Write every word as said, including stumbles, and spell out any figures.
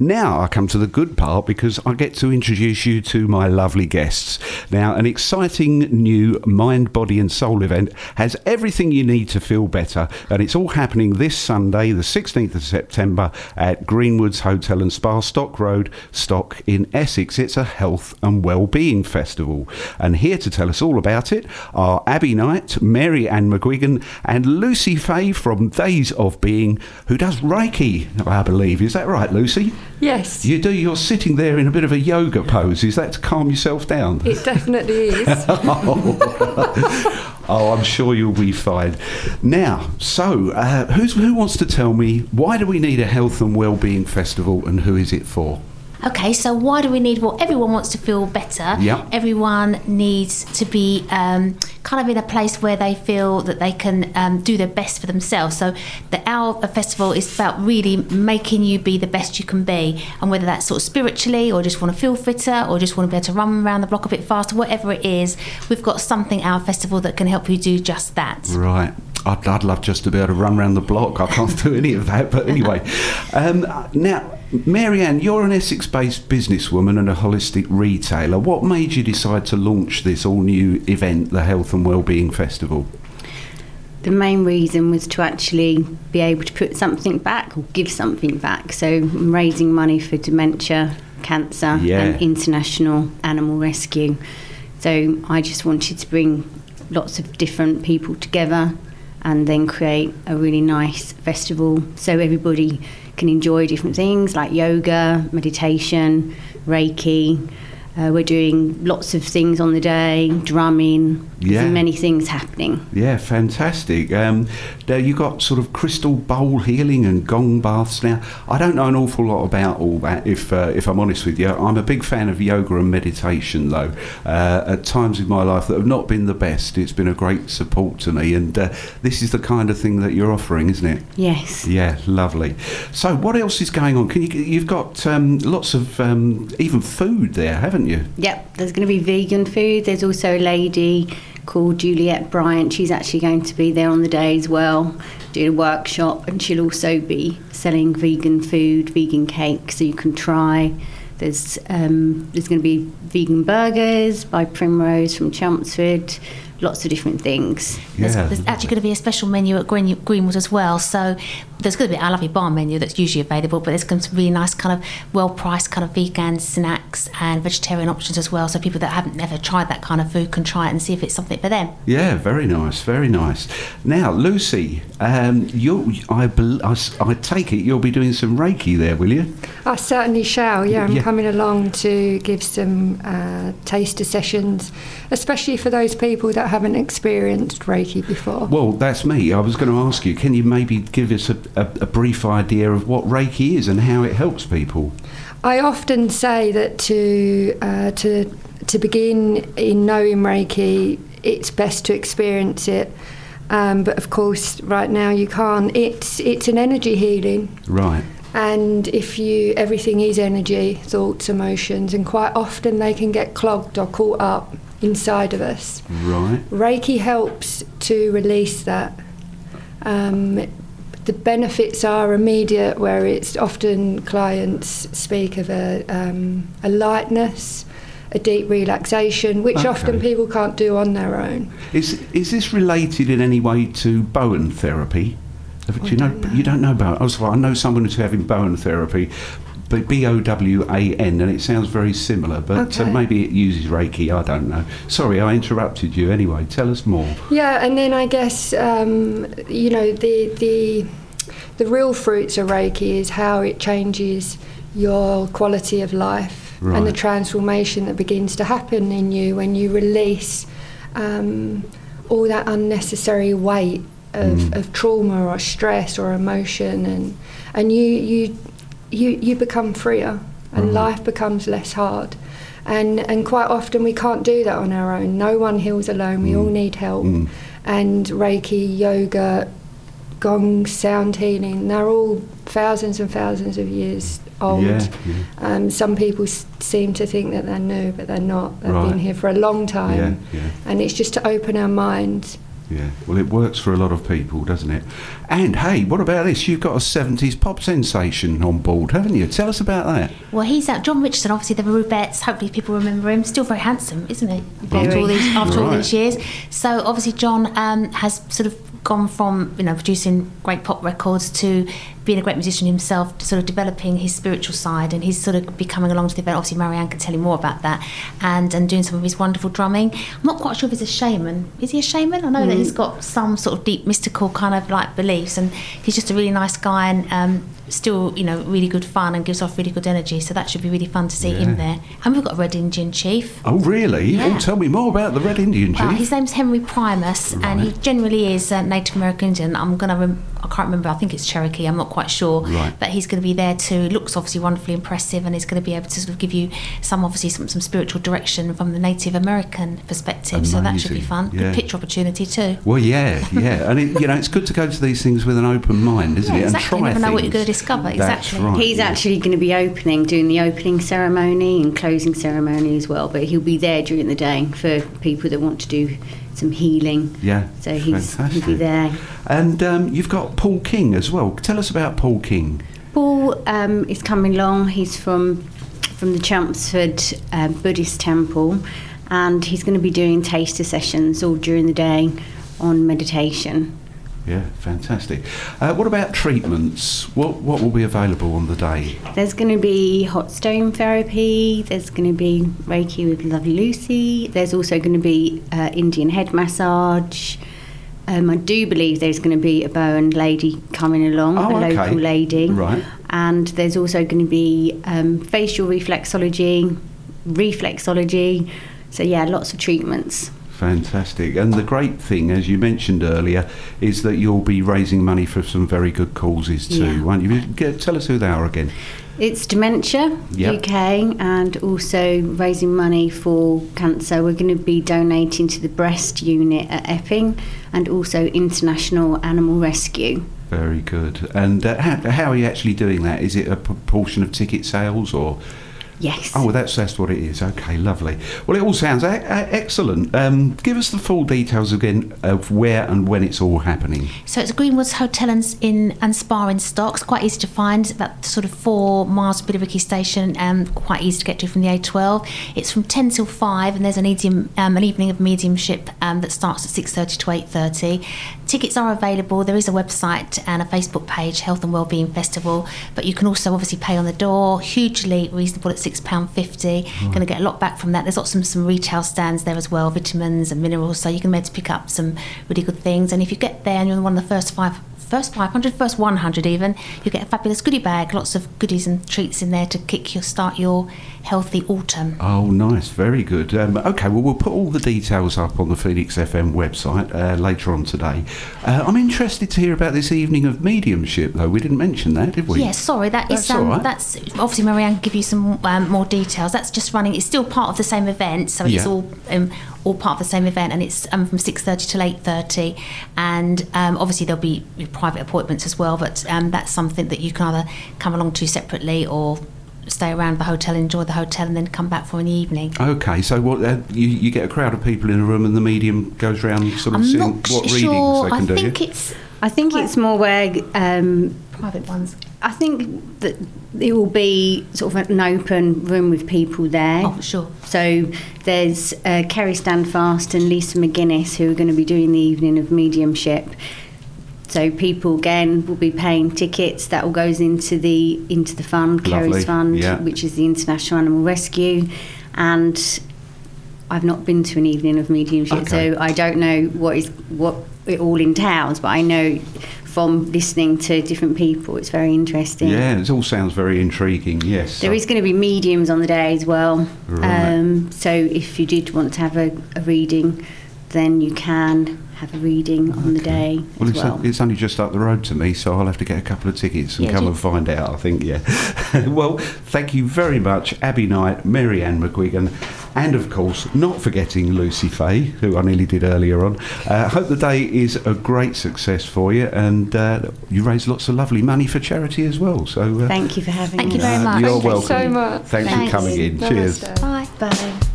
Now I come to the good part, because I get to introduce you to my lovely guests. Now, an exciting new Mind, Body and Soul event has everything you need to feel better, and it's all happening this Sunday, the sixteenth of September, at Greenwoods Hotel and Spa, Stock Road, Stock in Essex. It's a health and well-being festival, and here to tell us all about it are Abby Knight, Mary Ann McGuigan and Lucy Fay from Days of Being, who does Reiki, I believe. Is that right, Lucy? Yes. You do. You're sitting there in a bit of a yoga pose. Is that to calm yourself down? It definitely is. oh. oh, I'm sure you'll be fine. Now, so uh, who's, who wants to tell me, why do we need a health and wellbeing festival, and who is it for? Okay, so why do we need, well, everyone wants to feel better. Yep. Everyone needs to be um, kind of in a place where they feel that they can um, do their best for themselves. So the our festival is about really making you be the best you can be, and whether that's sort of spiritually, or just want to feel fitter, or just want to be able to run around the block a bit faster, whatever it is, we've got something at our festival that can help you do just that. Right. I'd, I'd love just to be able to run around the block. I can't do any of that, but anyway. Um, now, Mary Ann, you're an Essex-based businesswoman and a holistic retailer. What made you decide to launch this all-new event, the Health and Wellbeing Festival? The main reason was to actually be able to put something back, or give something back. So I'm raising money for dementia, cancer, yeah. and international animal rescue. So I just wanted to bring lots of different people together and then create a really nice festival so everybody can enjoy different things like yoga, meditation, Reiki. Uh, we're doing lots of things on the day, drumming, yeah. There's many things happening. Yeah, fantastic. Um, now you got sort of crystal bowl healing and gong baths. Now, I don't know an awful lot about all that, if uh, if I'm honest with you. I'm a big fan of yoga and meditation, though. Uh, at times in my life that have not been the best, it's been a great support to me, and uh, this is the kind of thing that you're offering, isn't it? Yes. Yeah, lovely. So what else is going on? Can you? You've got um, lots of um, even food there, haven't you? Yep, there's going to be vegan food. There's also a lady called Juliette Bryant. She's actually going to be there on the day as well, doing a workshop, and she'll also be selling vegan food, vegan cake, so you can try. There's um, there's going to be vegan burgers by Primrose from Chelmsford. Lots of different things. Yeah. There's, there's actually going to be a special menu at Green, Greenwood as well. So there's going to be our lovely bar menu that's usually available, but there's going to be really nice kind of well-priced kind of vegan snacks and vegetarian options as well. So people that haven't never tried that kind of food can try it and see if it's something for them. Yeah, very nice, very nice. Now, Lucy, um, you, I, I, I take it you'll be doing some Reiki there, will you? I certainly shall, yeah. I'm Yeah. coming along to give some uh, taster sessions, especially for those people that haven't experienced Reiki before. Well, that's me. I was going to ask you, can you maybe give us a, a, a brief idea of what Reiki is and how it helps people? I often say that to uh, to to begin in knowing Reiki, it's best to experience it. Um, but of course, right now you can't. It's it's an energy healing. Right. And if you, everything is energy, thoughts, emotions, and quite often they can get clogged or caught up inside of us. Right. Reiki helps to release that. Um, the benefits are immediate, where it's often clients speak of a, um, a lightness, a deep relaxation, which Okay. often people can't do on their own. Is is this related in any way to Bowen therapy? Do I you know, don't know. You don't know Bowen? Oh, sorry, I know someone who's having Bowen therapy, but B O W A N, and it sounds very similar, but uh, Okay. maybe it uses Reiki, I don't know. Sorry, I interrupted you. Anyway, tell us more. Yeah, and then I guess um, you know the the the real fruits of Reiki is how it changes your quality of life, Right. and the transformation that begins to happen in you when you release um, all that unnecessary weight of, Mm. of trauma or stress or emotion, and and you you you you become freer, and Right. life becomes less hard. And and quite often we can't do that on our own. No one heals alone. We Mm. all need help. Mm. And Reiki, yoga, gong, sound healing, they're all thousands and thousands of years old. Yeah, yeah. Um, some people s- seem to think that they're new, but they're not. They've Right. been here for a long time. Yeah, yeah. And it's just to open our minds Yeah, well, it works for a lot of people, doesn't it? And hey, what about this? You've got a seventies pop sensation on board, haven't you? Tell us about that. Well, he's uh, John Richardson, obviously the Rubettes. Hopefully, people remember him. Still very handsome, isn't he? After all these, after all Right. these years. So obviously, John um, has sort of gone from you know producing great pop records to being a great musician himself, to sort of developing his spiritual side, and he's sort of be coming along to the event. Obviously, Marianne can tell you more about that, and and doing some of his wonderful drumming. I'm not quite sure if he's a shaman. Is he a shaman? I know mm. that he's got some sort of deep mystical kind of like beliefs, and he's just a really nice guy, and um, still you know really good fun, and gives off really good energy. So that should be really fun to see yeah. him there. And we've got a Red Indian chief. Oh, really? Yeah. Oh, tell me more about the Red Indian chief. Well, his name's Henry Primus, Right. and he generally is uh, Native American Indian. I'm gonna, rem- I can't remember. I think it's Cherokee. I'm not quite sure. Right. But he's going to be there too. Looks obviously wonderfully impressive, and he's going to be able to sort of give you some, obviously, some, some spiritual direction from the Native American perspective. Amazing. So that should be fun. Yeah. Good picture opportunity too. Well, yeah, yeah, and it, you know it's good to go to these things with an open mind, isn't Yeah, it? exactly. And try You never know what you're things. going to discover. That's Exactly. right. He's yeah. actually going to be opening, doing the opening ceremony and closing ceremony as well, but he'll be there during the day for people that want to do some healing. Yeah, So he's, he'll fantastic. be there. And um, you've got Paul King as well. Tell us about Paul King. Paul um, is coming along. He's from from the Chelmsford uh, Buddhist Temple, and he's going to be doing taster sessions all during the day on meditation. Yeah, fantastic. Uh, what about treatments? What what will be available on the day? There's going to be hot stone therapy. There's going to be Reiki with Lovely Lucy. There's also going to be uh, Indian head massage. Um, I do believe there's going to be a Bowen lady coming along, Oh, a okay. local lady. Right. And there's also going to be um, facial reflexology, reflexology. So yeah, lots of treatments. Fantastic. And the great thing, as you mentioned earlier, is that you'll be raising money for some very good causes too, Yeah. won't you? Get, tell us who they are again. It's Dementia Yep. U K, and also raising money for cancer. We're going to be donating to the breast unit at Epping, and also International Animal Rescue. Very good. And uh, how, how are you actually doing that? Is it a proportion of ticket sales or? Yes. Oh, well, that's that's what it is. Okay, lovely. Well, it all sounds a- a- excellent. Um, give us the full details again of where and when it's all happening. So it's Greenwoods Hotel and, in, and Spa in Stocks, quite easy to find, about sort of four miles from Billericay Station, and um, quite easy to get to from the A twelve. It's from ten till five, and there's an, medium, um, an evening of mediumship um, that starts at six thirty to eight thirty. Tickets are available. There is a website and a Facebook page, Health and Wellbeing Festival, but you can also obviously pay on the door, hugely reasonable at six pounds fifty. Right. Going to get a lot back from that. There's lots of some retail stands there as well, vitamins and minerals, so you can be able to pick up some really good things. And if you get there and you're one of the first five first five hundred, first one hundred even, you get a fabulous goodie bag, lots of goodies and treats in there to kick your start your healthy autumn. Oh, nice, very good. Um, okay, well, we'll put all the details up on the Phoenix F M website uh, later on today. Uh, I'm interested to hear about this evening of mediumship, though. We didn't mention that, did we? Yes, sorry, that That's is um, all right. that's obviously Marianne can give you some um, more details. That's just running. It's still part of the same event, so it's Yeah. all um, all part of the same event, and it's um, from six thirty till eight thirty. And um, obviously there'll be private appointments as well, but um, that's something that you can either come along to separately or stay around the hotel, enjoy the hotel, and then come back for an evening. Okay, so what uh, you, you get a crowd of people in a room and the medium goes around sort of I'm seeing not what sure. readings they can I do. think yeah? it's I think it's more where um, private ones. I think that it will be sort of an open room with people there. Oh, sure. So there's uh, Kerry Standfast and Lisa McGuinness who are going to be doing the evening of mediumship. So people again will be paying tickets. That all goes into the into the fund, Lovely. Kerry's fund, Yeah. which is the International Animal Rescue. And I've not been to an evening of mediumship, Okay. so I don't know what is what it all entails. But I know from listening to different people, it's very interesting. Yeah, it all sounds very intriguing, yes. There is going to be mediums on the day as well. Right. Um, so if you did want to have a, a reading, then you can have a reading on the day Well, as it's, well. it's only just up the road to me, so I'll have to get a couple of tickets and Yeah, come do- and find out, I think, yeah. Well, thank you very much, Abby Knight, Mary Ann McGuigan, and, of course, not forgetting Lucy Fay, who I nearly did earlier on. I uh, hope the day is a great success for you, and uh, you raise lots of lovely money for charity as well. So uh, Thank you for having Thank me. you very uh, much. You're Thank you welcome. so much. Thanks Thanks. for coming in. Cheers. Namaste. Bye. Bye.